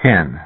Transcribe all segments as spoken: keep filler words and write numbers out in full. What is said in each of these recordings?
ten.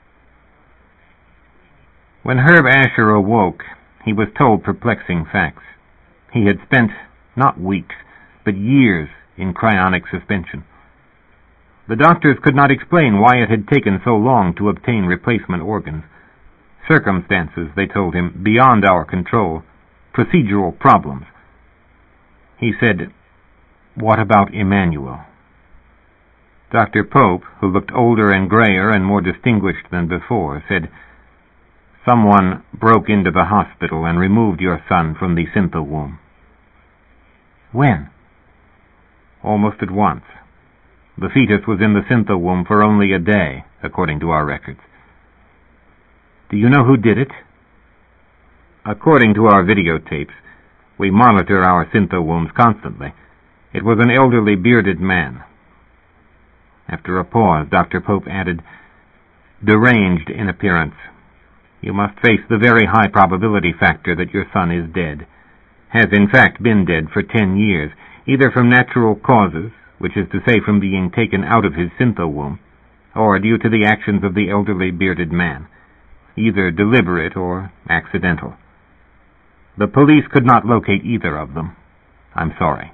When Herb Asher awoke, he was told perplexing facts. He had spent not weeks, but years in cryonic suspension. The doctors could not explain why it had taken so long to obtain replacement organs. Circumstances, they told him, beyond our control. Procedural problems. He said, "What about Emmanuel?" Doctor Pope, who looked older and grayer and more distinguished than before, said, "Someone broke into the hospital and removed your son from the Syntha womb." "When?" "Almost at once. The fetus was in the Syntha womb for only a day, according to our records." "Do you know who did it?" "According to our videotapes, we monitor our Syntha wombs constantly. It was an elderly bearded man." After a pause, Doctor Pope added, "Deranged in appearance. You must face the very high probability factor that your son is dead. Has in fact been dead for ten years, either from natural causes, which is to say from being taken out of his Syntha womb, or due to the actions of the elderly bearded man, either deliberate or accidental. The police could not locate either of them. I'm sorry."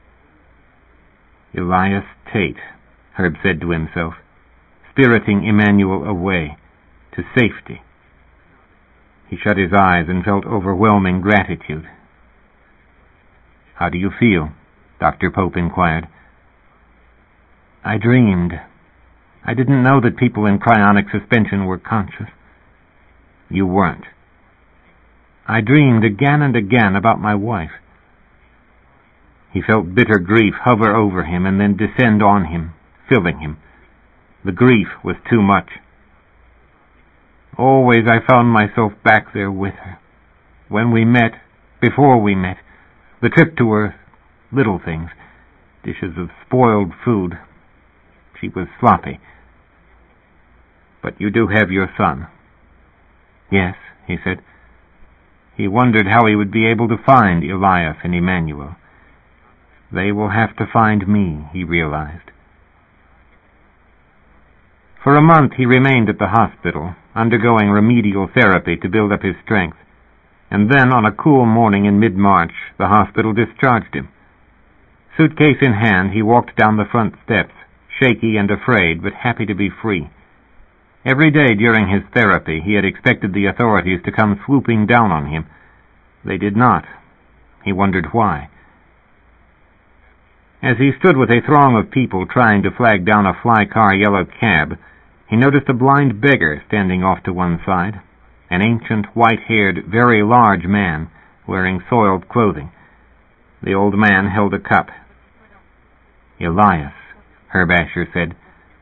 "Elias Tate," Herb said to himself, spiriting Emmanuel away, to safety. He shut his eyes and felt overwhelming gratitude. "How do you feel?" Doctor Pope inquired. "I dreamed. I didn't know that people in cryonic suspension were conscious." "You weren't." "I dreamed again and again about my wife." He felt bitter grief hover over him and then descend on him, filling him. The grief was too much. "Always I found myself back there with her. When we met, before we met, the trip to Earth, little things, dishes of spoiled food. She was sloppy." "But you do have your son." "Yes," he said. He wondered how he would be able to find Elias and Emmanuel. They will have to find me, he realized. For a month he remained at the hospital, undergoing remedial therapy to build up his strength, and then on a cool morning in mid-March the hospital discharged him. Suitcase in hand, he walked down the front steps, shaky and afraid, but happy to be free. Every day during his therapy he had expected the authorities to come swooping down on him. They did not. He wondered why. As he stood with a throng of people trying to flag down a fly-car yellow cab, he noticed a blind beggar standing off to one side, an ancient, white-haired, very large man wearing soiled clothing. The old man held a cup. "Elias," Herb Asher said.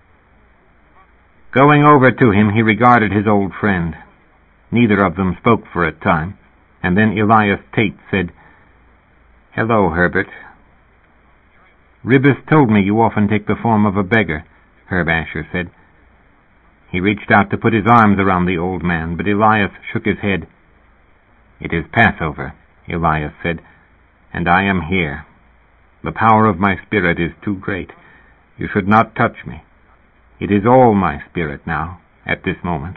Going over to him, he regarded his old friend. Neither of them spoke for a time, and then Elias Tate said, "Hello, Herbert." "Ribbis told me you often take the form of a beggar," Herb Asher said. He reached out to put his arms around the old man, but Elias shook his head. "It is Passover," Elias said, "and I am here. The power of my spirit is too great. You should not touch me. It is all my spirit now, at this moment."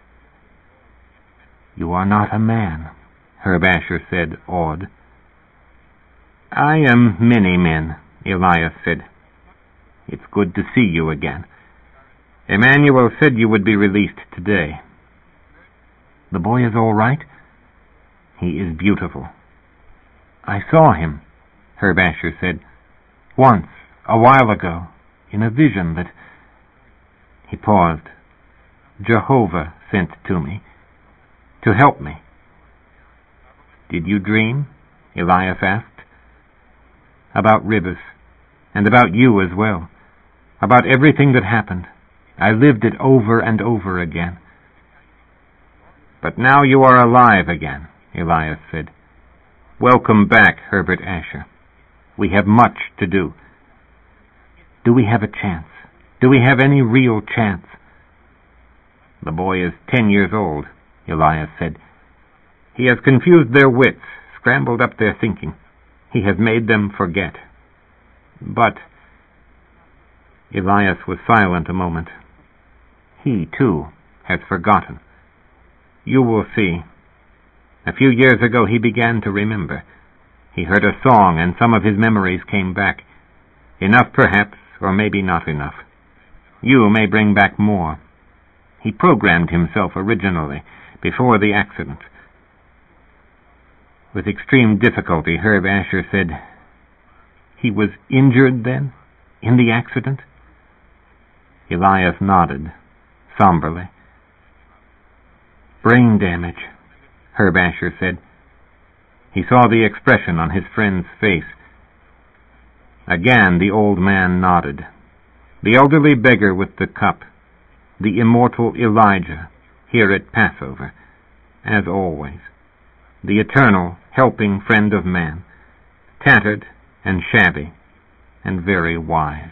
"You are not a man," Herb Asher said, awed. "I am many men," Elias said. "It's good to see you again. Emmanuel said you would be released today." "The boy is all right?" "He is beautiful." "I saw him," Herb Asher said, "once, a while ago, in a vision that—" He paused. "Jehovah sent to me, to help me." "Did you dream?" Elias asked. "About Ribbis, and about you as well. About everything that happened. I lived it over and over again." "But now you are alive again," Elias said. "Welcome back, Herbert Asher. We have much to do." "Do we have a chance? Do we have any real chance?" "The boy is ten years old," Elias said. "He has confused their wits, scrambled up their thinking. He has made them forget. But—" Elias was silent a moment. He, too, has forgotten. You will see. A few years ago he began to remember. He heard a song, and some of his memories came back. Enough, perhaps, or maybe not enough. You may bring back more. He programmed himself originally, before the accident. With extreme difficulty, Herb Asher said, "He was injured, then, in the accident?" Elias nodded, somberly. "Brain damage," Herb Asher said. He saw the expression on his friend's face. Again the old man nodded. The elderly beggar with the cup, the immortal Elijah, here at Passover, as always, the eternal helping friend of man, tattered and shabby and very wise.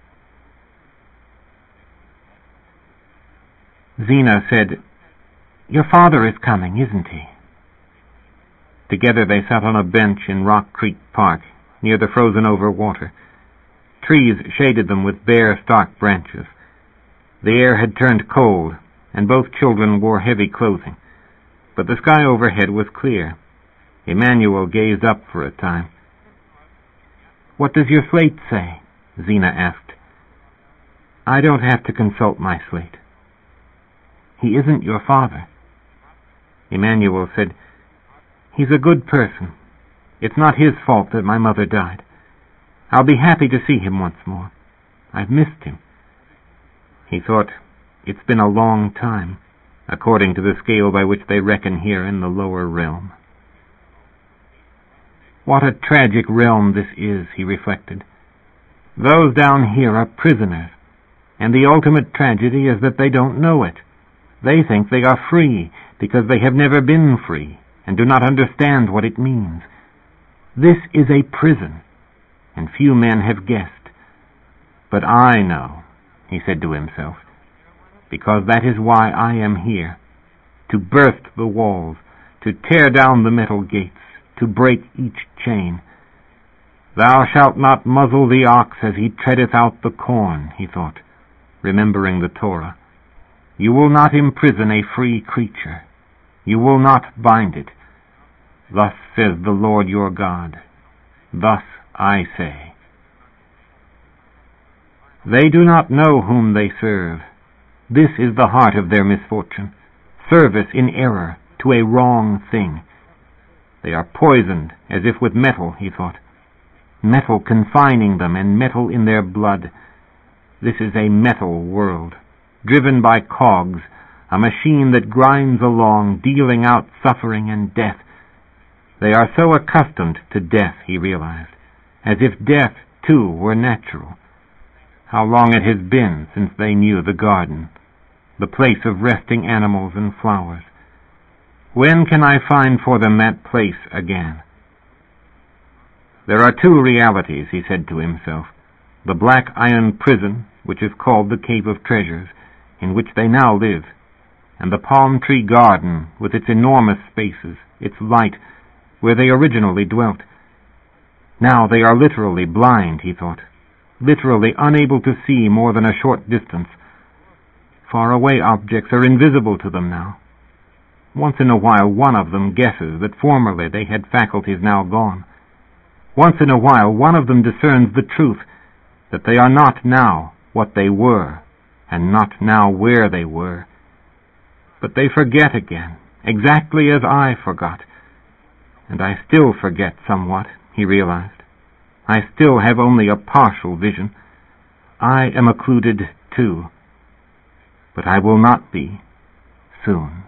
Zena said, "Your father is coming, isn't he?" Together they sat on a bench in Rock Creek Park, near the frozen-over water. Trees shaded them with bare, stark branches. The air had turned cold, and both children wore heavy clothing. But the sky overhead was clear. Emmanuel gazed up for a time. "What does your slate say?" Zena asked. "I don't have to consult my slate." "He isn't your father." Emmanuel said, "He's a good person. It's not his fault that my mother died. I'll be happy to see him once more. I've missed him." He thought, it's been a long time, according to the scale by which they reckon here in the lower realm. What a tragic realm this is, he reflected. Those down here are prisoners, and the ultimate tragedy is that they don't know it. They think they are free because they have never been free and do not understand what it means. This is a prison, and few men have guessed. But I know, he said to himself, because that is why I am here, to burst the walls, to tear down the metal gates, to break each chain. Thou shalt not muzzle the ox as he treadeth out the corn, he thought, remembering the Torah. You will not imprison a free creature. You will not bind it. Thus says the Lord your God. Thus I say. They do not know whom they serve. This is the heart of their misfortune. Service in error to a wrong thing. They are poisoned as if with metal, he thought. Metal confining them and metal in their blood. This is a metal world, driven by cogs, a machine that grinds along, dealing out suffering and death. They are so accustomed to death, he realized, as if death, too, were natural. How long it has been since they knew the garden, the place of resting animals and flowers. When can I find for them that place again? There are two realities, he said to himself. The black iron prison, which is called the Cave of Treasures, in which they now live, and the palm tree garden with its enormous spaces, its light, where they originally dwelt. Now they are literally blind, he thought, literally unable to see more than a short distance. Far-away objects are invisible to them now. Once in a while one of them guesses that formerly they had faculties now gone. Once in a while one of them discerns the truth, that they are not now what they were, and not now where they were. But they forget again, exactly as I forgot. And I still forget somewhat, he realized. I still have only a partial vision. I am occluded too. But I will not be soon.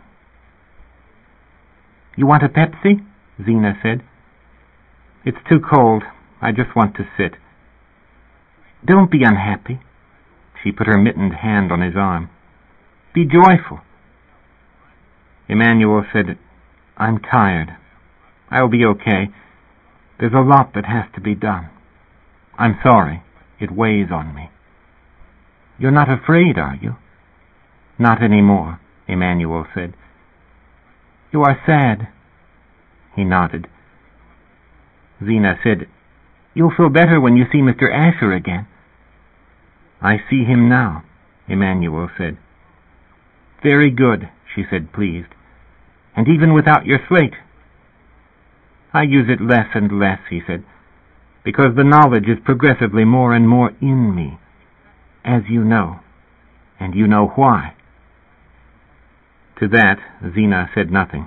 You want a Pepsi? Zena said. It's too cold. I just want to sit. Don't be unhappy. She put her mittened hand on his arm. Be joyful. Emmanuel said, I'm tired. I'll be okay. There's a lot that has to be done. I'm sorry. It weighs on me. You're not afraid, are you? Not anymore, Emmanuel said. You are sad. He nodded. Zena said, You'll feel better when you see Mister Asher again. I see him now, Emmanuel said. Very good, she said, pleased. And even without your slate? I use it less and less, he said, because the knowledge is progressively more and more in me, as you know, and you know why. To that, Zina said nothing.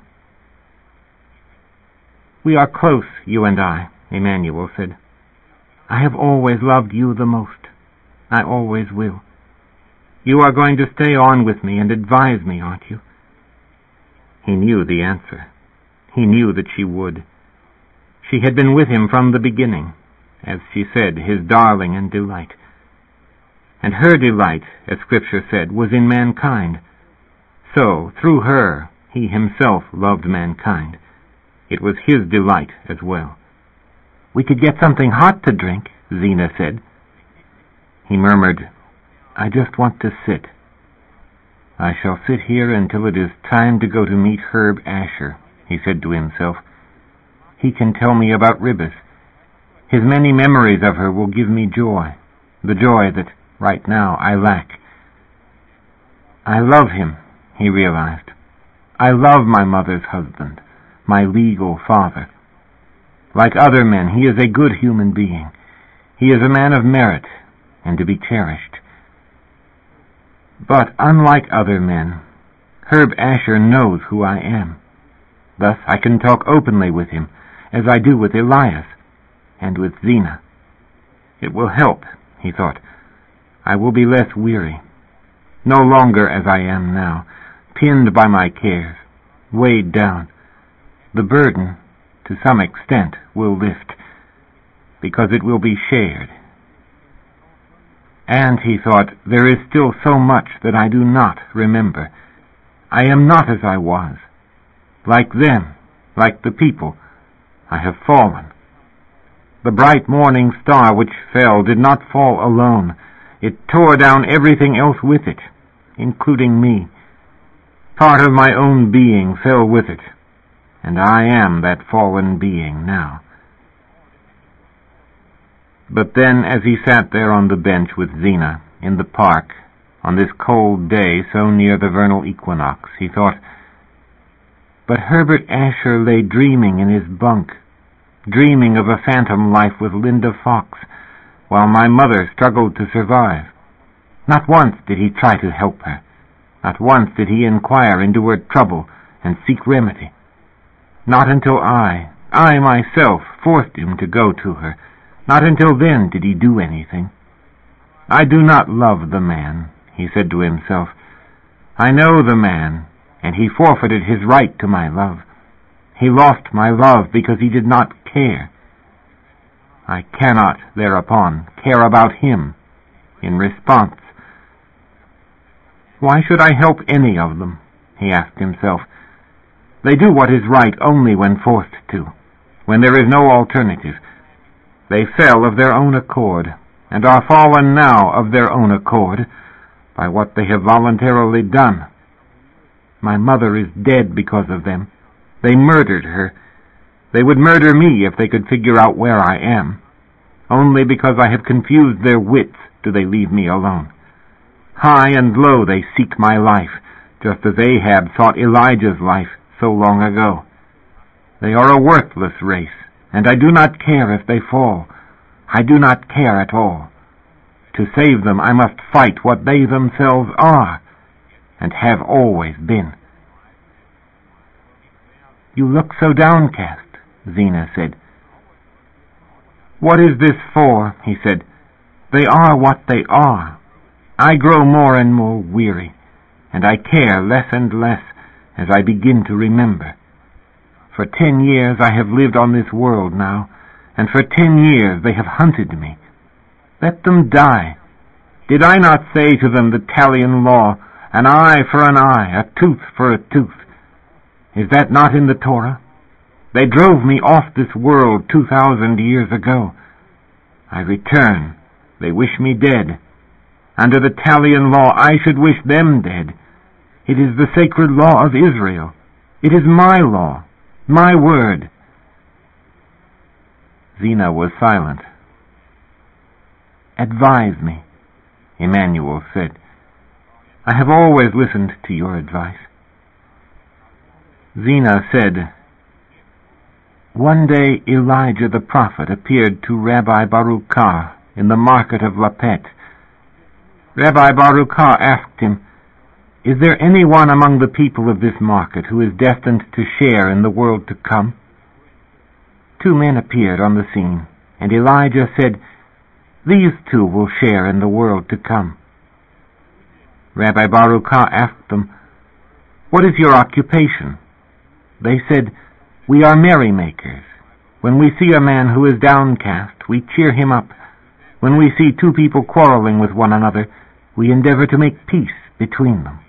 We are close, you and I, Emmanuel said. I have always loved you the most. I always will. You are going to stay on with me and advise me, aren't you? He knew the answer. He knew that she would. She had been with him from the beginning, as she said, his darling and delight. And her delight, as Scripture said, was in mankind. So, through her, he himself loved mankind. It was his delight as well. We could get something hot to drink, Zina said. He murmured, I just want to sit. I shall sit here until it is time to go to meet Herb Asher, he said to himself. He can tell me about Ribis. His many memories of her will give me joy, the joy that, right now, I lack. I love him, he realized. I love my mother's husband, my legal father. Like other men, he is a good human being. He is a man of merit and to be cherished. But unlike other men, Herb Asher knows who I am. Thus I can talk openly with him, as I do with Elias and with Zina. It will help, he thought. I will be less weary, no longer as I am now, pinned by my cares, weighed down. The burden, to some extent, will lift, because it will be shared. And, he thought, there is still so much that I do not remember. I am not as I was. Like them, like the people, I have fallen. The bright morning star which fell did not fall alone. It tore down everything else with it, including me. Part of my own being fell with it, and I am that fallen being now. But then, as he sat there on the bench with Zina, in the park, on this cold day so near the vernal equinox, he thought, but Herbert Asher lay dreaming in his bunk, dreaming of a phantom life with Linda Fox, while my mother struggled to survive. Not once did he try to help her. Not once did he inquire into her trouble and seek remedy. Not until I, I myself, forced him to go to her. Not until then did he do anything. I do not love the man, he said to himself. I know the man, and he forfeited his right to my love. He lost my love because he did not care. I cannot, thereupon, care about him in response. Why should I help any of them? He asked himself. They do what is right only when forced to, when there is no alternative. They fell of their own accord, and are fallen now of their own accord, by what they have voluntarily done. My mother is dead because of them. They murdered her. They would murder me if they could figure out where I am. Only because I have confused their wits do they leave me alone. High and low they seek my life, just as Ahab sought Elijah's life so long ago. They are a worthless race, and I do not care if they fall. I do not care at all. To save them I must fight what they themselves are, and have always been. You look so downcast, Zina said. What is this for? He said. They are what they are. I grow more and more weary, and I care less and less as I begin to remember. For ten years I have lived on this world now, and for ten years they have hunted me. Let them die. Did I not say to them the Talion law, an eye for an eye, a tooth for a tooth? Is that not in the Torah? They drove me off this world two thousand years ago. I return. They wish me dead. Under the Talion law, I should wish them dead. It is the sacred law of Israel. It is my law, my word. Zina was silent. Advise me, Emmanuel said. I have always listened to your advice. Zena said, "One day Elijah the prophet appeared to Rabbi Baruchah in the market of Lapet. Rabbi Baruchah asked him, 'Is there anyone among the people of this market who is destined to share in the world to come?' Two men appeared on the scene, and Elijah said, 'These two will share in the world to come.' Rabbi Baruchah asked them, 'What is your occupation?' They said, 'We are merrymakers. When we see a man who is downcast, we cheer him up. When we see two people quarreling with one another, we endeavor to make peace between them.'"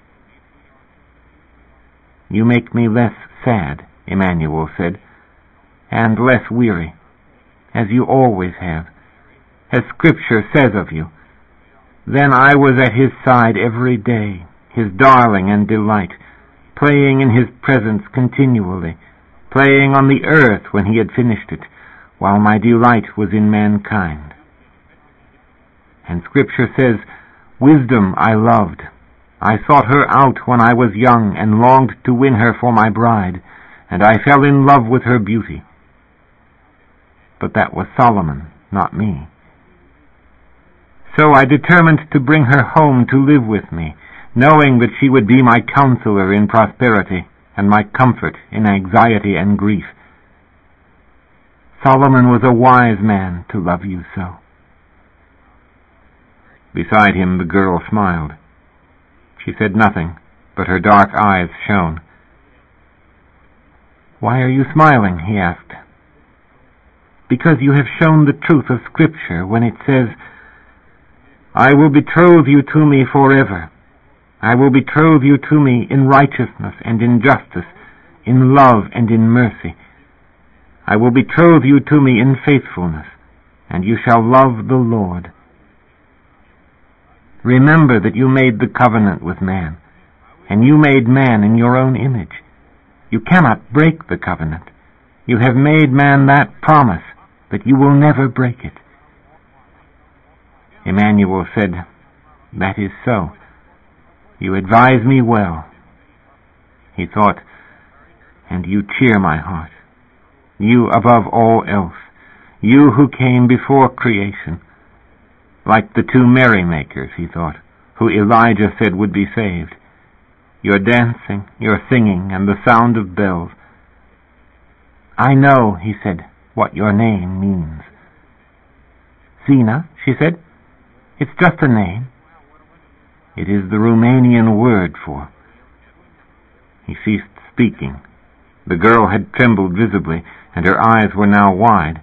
"You make me less sad," Emmanuel said, "and less weary, as you always have, as Scripture says of you. Then I was at his side every day, his darling and delight, playing in his presence continually, playing on the earth when he had finished it, while my delight was in mankind. And Scripture says, 'Wisdom I loved. I sought her out when I was young and longed to win her for my bride, and I fell in love with her beauty.' But that was Solomon, not me. So I determined to bring her home to live with me, knowing that she would be my counselor in prosperity and my comfort in anxiety and grief. Solomon was a wise man to love you so." Beside him the girl smiled. She said nothing, but her dark eyes shone. "Why are you smiling?" he asked. "Because you have shown the truth of Scripture when it says, 'I will betroth you to me forever. I will betroth you to me in righteousness and in justice, in love and in mercy. I will betroth you to me in faithfulness, and you shall love the Lord.' Remember that you made the covenant with man, and you made man in your own image. You cannot break the covenant. You have made man that promise, but you will never break it." Emmanuel said, "That is so. You advise me well." He thought, "And you cheer my heart. You above all else. You who came before creation. Like the two merrymakers," he thought, who Elijah said would be saved. "Your dancing, your singing, and the sound of bells." "I know," he said, "what your name means." "Zena," she said. "It's just a name." "It is the Romanian word for..." He ceased speaking. The girl had trembled visibly, and her eyes were now wide.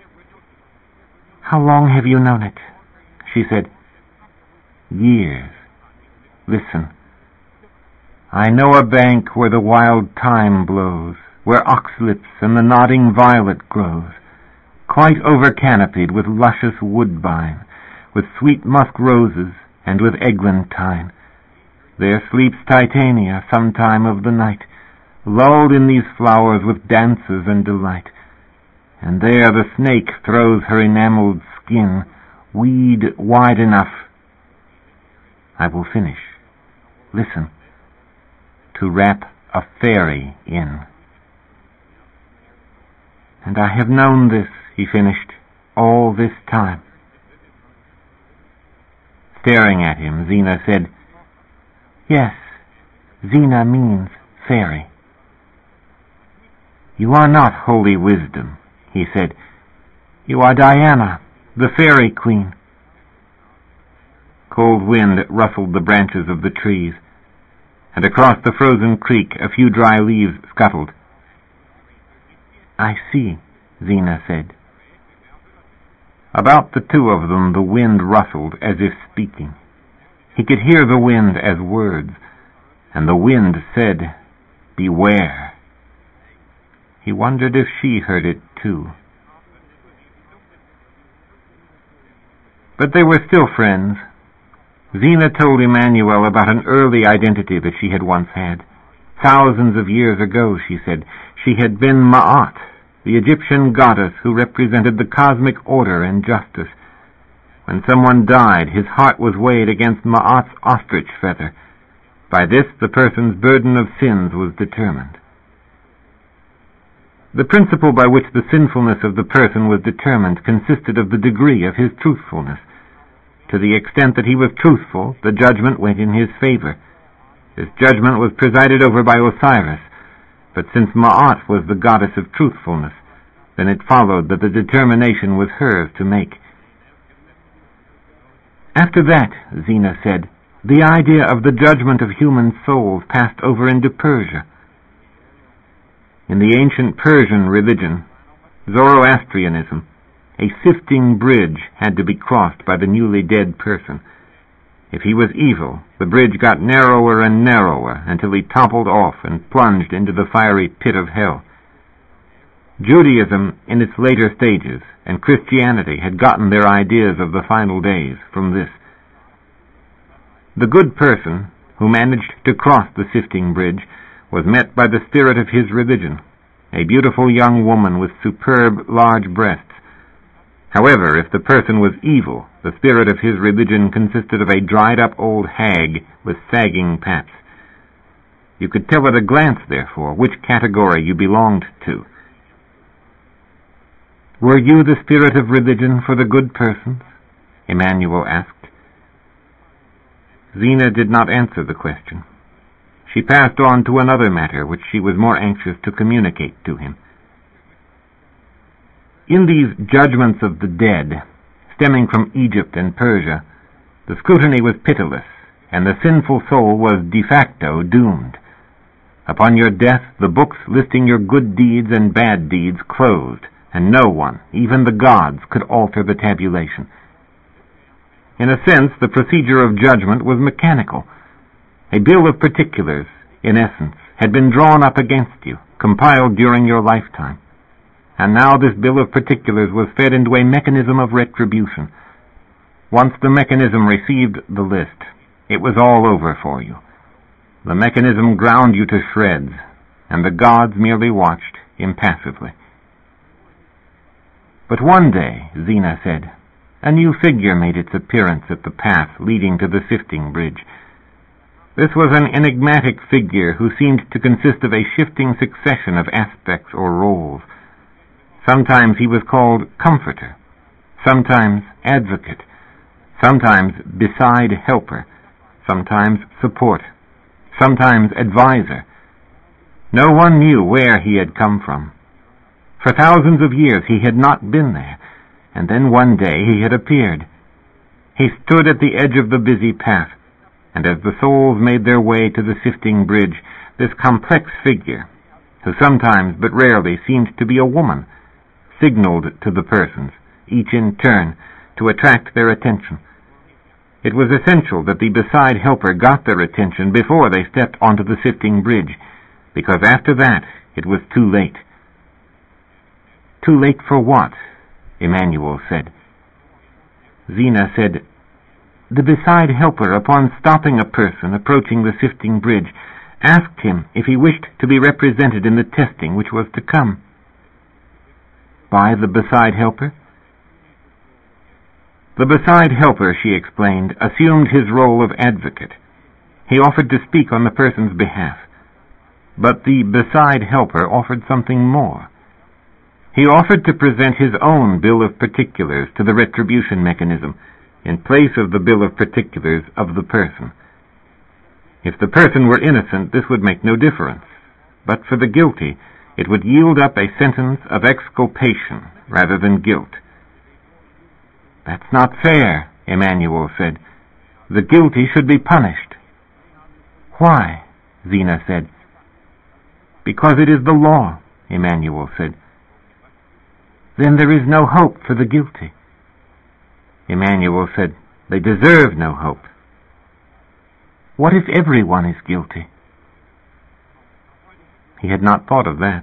"How long have you known it?" she said. "Years. Listen. I know a bank where the wild thyme blows, where oxlips and the nodding violet grows, quite over-canopied with luscious woodbine, with sweet musk roses, and with eglantine. There sleeps Titania some time of the night, lulled in these flowers with dances and delight. And there the snake throws her enameled skin, weed wide enough. I will finish. Listen. To wrap a fairy in. And I have known this," he finished, "all this time." Staring at him, Zena said, "Yes, Zena means fairy." "You are not Holy Wisdom," he said. "You are Diana, the fairy queen." Cold wind rustled the branches of the trees, and across the frozen creek a few dry leaves scuttled. "I see," Zena said. About the two of them the wind rustled as if speaking. He could hear the wind as words, and the wind said, "Beware." He wondered if she heard it too. But they were still friends. Zena told Emmanuel about an early identity that she had once had. Thousands of years ago, she said, she had been Ma'at, the Egyptian goddess who represented the cosmic order and justice. When someone died, his heart was weighed against Ma'at's ostrich feather. By this the person's burden of sins was determined. The principle by which the sinfulness of the person was determined consisted of the degree of his truthfulness. To the extent that he was truthful, the judgment went in his favor. This judgment was presided over by Osiris, but since Ma'at was the goddess of truthfulness, then it followed that the determination was hers to make. After that, Zena said, the idea of the judgment of human souls passed over into Persia. In the ancient Persian religion, Zoroastrianism, a sifting bridge had to be crossed by the newly dead person. If he was evil, the bridge got narrower and narrower until he toppled off and plunged into the fiery pit of hell. Judaism, in its later stages, and Christianity had gotten their ideas of the final days from this. The good person, who managed to cross the sifting bridge, was met by the spirit of his religion, a beautiful young woman with superb large breasts. However, if the person was evil, the spirit of his religion consisted of a dried-up old hag with sagging paps. You could tell at a glance, therefore, which category you belonged to. Were you the spirit of religion for the good persons? Emmanuel asked. Zena did not answer the question. She passed on to another matter which she was more anxious to communicate to him. In these judgments of the dead, stemming from Egypt and Persia, the scrutiny was pitiless, and the sinful soul was de facto doomed. Upon your death, the books listing your good deeds and bad deeds closed, and no one, even the gods, could alter the tabulation. In a sense, the procedure of judgment was mechanical. A bill of particulars, in essence, had been drawn up against you, compiled during your lifetime. And now this bill of particulars was fed into a mechanism of retribution. Once the mechanism received the list, it was all over for you. The mechanism ground you to shreds, and the gods merely watched impassively. But one day, Zena said, a new figure made its appearance at the path leading to the sifting bridge. This was an enigmatic figure who seemed to consist of a shifting succession of aspects or roles. Sometimes he was called comforter, sometimes advocate, sometimes beside helper, sometimes support, sometimes advisor. No one knew where he had come from. For thousands of years he had not been there, and then one day he had appeared. He stood at the edge of the busy path, and as the souls made their way to the sifting bridge, this complex figure, who sometimes but rarely seemed to be a woman, signaled to the persons, each in turn, to attract their attention. It was essential that the beside helper got their attention before they stepped onto the sifting bridge, because after that it was too late. Too late for what? Emmanuel said. Zena said, the beside helper, upon stopping a person approaching the sifting bridge, asked him if he wished to be represented in the testing which was to come. By the beside helper? The beside helper, she explained, assumed his role of advocate. He offered to speak on the person's behalf. But the beside helper offered something more. He offered to present his own bill of particulars to the retribution mechanism in place of the bill of particulars of the person. If the person were innocent, this would make no difference. But for the guilty, it would yield up a sentence of exculpation rather than guilt. That's not fair, Emmanuel said. The guilty should be punished. Why? Zena said. Because it is the law, Emmanuel said. Then there is no hope for the guilty. Emmanuel said, they deserve no hope. What if everyone is guilty? He had not thought of that.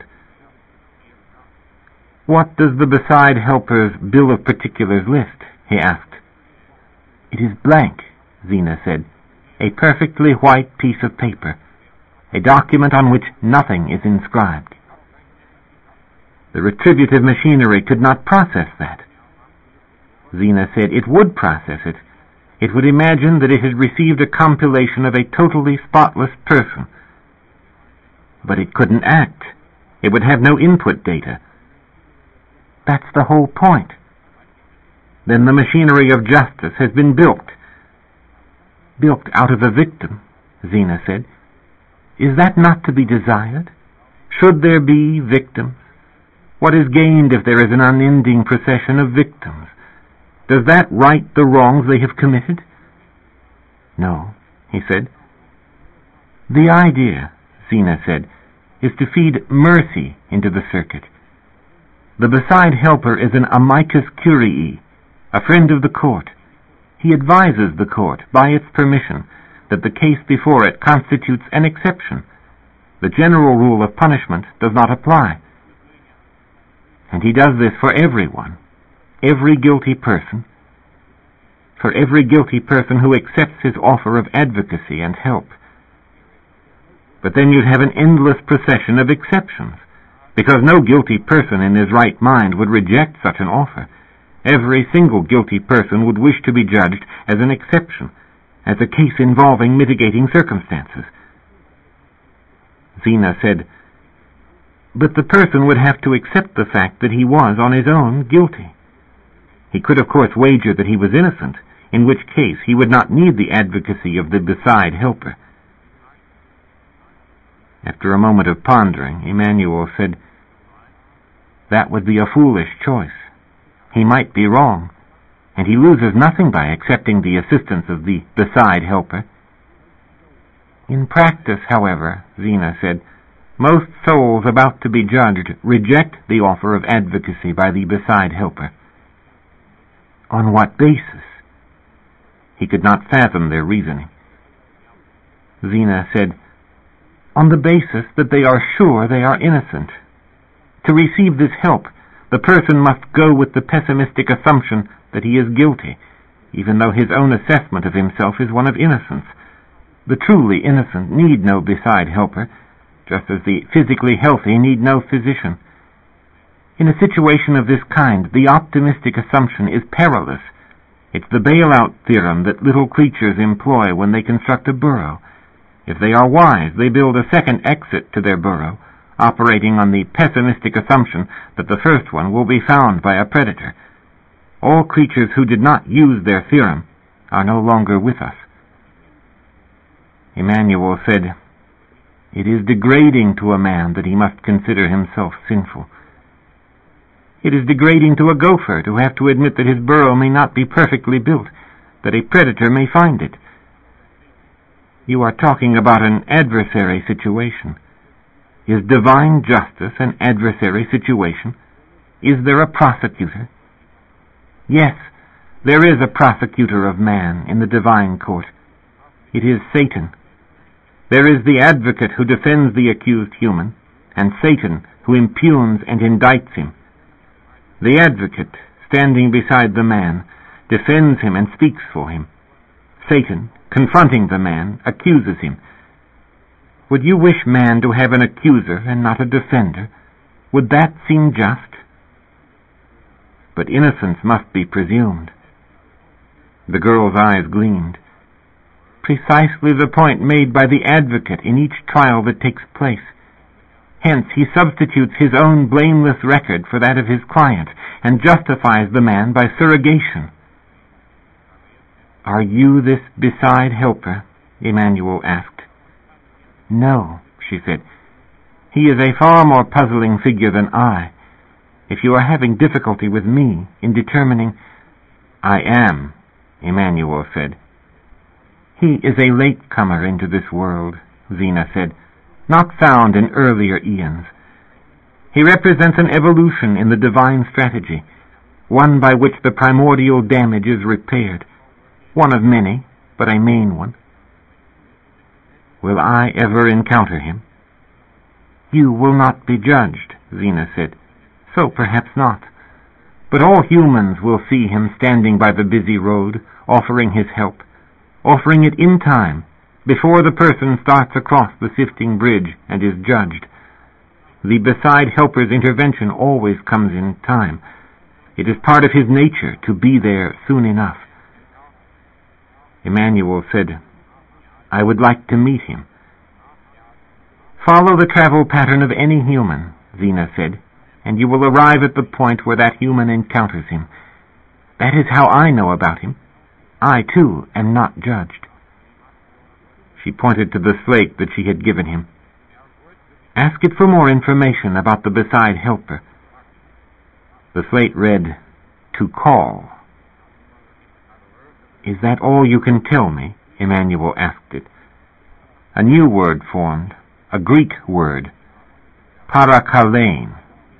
What does the beside helper's bill of particulars list? He asked. It is blank, Zena said, a perfectly white piece of paper, a document on which nothing is inscribed. The retributive machinery could not process that. Zena said. It would process it. It would imagine that it had received a compilation of a totally spotless person. But it couldn't act. It would have no input data. That's the whole point. Then the machinery of justice has been built. Built out of a victim, Zena said. Is that not to be desired? Should there be victims? What is gained if there is an unending procession of victims? Does that right the wrongs they have committed? No, he said. The idea, Zena said, is to feed mercy into the circuit. The beside helper is an amicus curiae, a friend of the court. He advises the court, by its permission, that the case before it constitutes an exception. The general rule of punishment does not apply. And he does this for everyone, every guilty person, for every guilty person who accepts his offer of advocacy and help. But then you'd have an endless procession of exceptions, because no guilty person in his right mind would reject such an offer. Every single guilty person would wish to be judged as an exception, as a case involving mitigating circumstances. Zena said, but the person would have to accept the fact that he was, on his own, guilty. He could, of course, wager that he was innocent, in which case he would not need the advocacy of the beside helper. After a moment of pondering, Emmanuel said, that would be a foolish choice. He might be wrong, and he loses nothing by accepting the assistance of the beside helper. In practice, however, Zena said, most souls about to be judged reject the offer of advocacy by the beside helper. On what basis? He could not fathom their reasoning. Zena said, on the basis that they are sure they are innocent. To receive this help, the person must go with the pessimistic assumption that he is guilty, even though his own assessment of himself is one of innocence. The truly innocent need no beside helper, just as the physically healthy need no physician. In a situation of this kind, the optimistic assumption is perilous. It's the bailout theorem that little creatures employ when they construct a burrow. If they are wise, they build a second exit to their burrow, operating on the pessimistic assumption that the first one will be found by a predator. All creatures who did not use their theorem are no longer with us. Emmanuel said, it is degrading to a man that he must consider himself sinful. It is degrading to a gopher to have to admit that his burrow may not be perfectly built, that a predator may find it. You are talking about an adversary situation. Is divine justice an adversary situation? Is there a prosecutor? Yes, there is a prosecutor of man in the divine court. It is Satan. There is the advocate who defends the accused human, and Satan who impugns and indicts him. The advocate, standing beside the man, defends him and speaks for him. Satan, confronting the man, accuses him. Would you wish man to have an accuser and not a defender? Would that seem just? But innocence must be presumed. The girl's eyes gleamed. Precisely the point made by the advocate in each trial that takes place. Hence he substitutes his own blameless record for that of his client, and justifies the man by surrogation. Are you this beside helper? Emmanuel asked. No, she said. He is a far more puzzling figure than I. If you are having difficulty with me in determining... I am, Emmanuel said. He is a latecomer into this world, Zena said, not found in earlier eons. He represents an evolution in the divine strategy, one by which the primordial damage is repaired, one of many, but a main one. Will I ever encounter him? You will not be judged, Zena said. So perhaps not. But all humans will see him standing by the busy road, offering his help, offering it in time, before the person starts across the sifting bridge and is judged. The beside helper's intervention always comes in time. It is part of his nature to be there soon enough. Emmanuel said, "I would like to meet him." "Follow the travel pattern of any human," Zena said, "and you will arrive at the point where that human encounters him. That is how I know about him. I, too, am not judged." She pointed to the slate that she had given him. "Ask it for more information about the beside helper." The slate read, "To call." "Is that all you can tell me?" Emmanuel asked it. A new word formed, a Greek word, parakalein.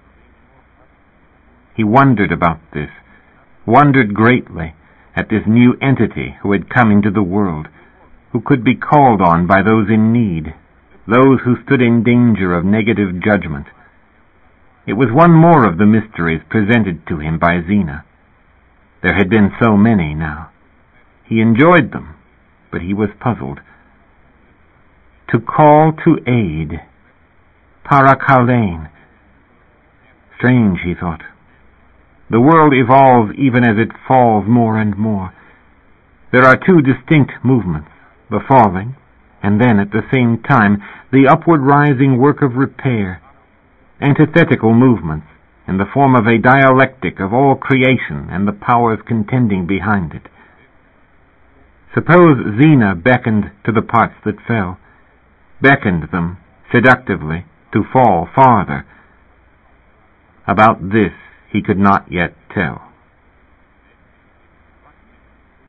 He wondered about this, wondered greatly at this new entity who had come into the world, who could be called on by those in need, those who stood in danger of negative judgment. It was one more of the mysteries presented to him by Zena. There had been so many now. He enjoyed them, but he was puzzled. To call to aid. Parakalein. Strange, he thought. The world evolves even as it falls more and more. There are two distinct movements, the falling, and then at the same time the upward rising work of repair, antithetical movements in the form of a dialectic of all creation and the powers contending behind it. Suppose Zena beckoned to the parts that fell, beckoned them seductively to fall farther. About this he could not yet tell.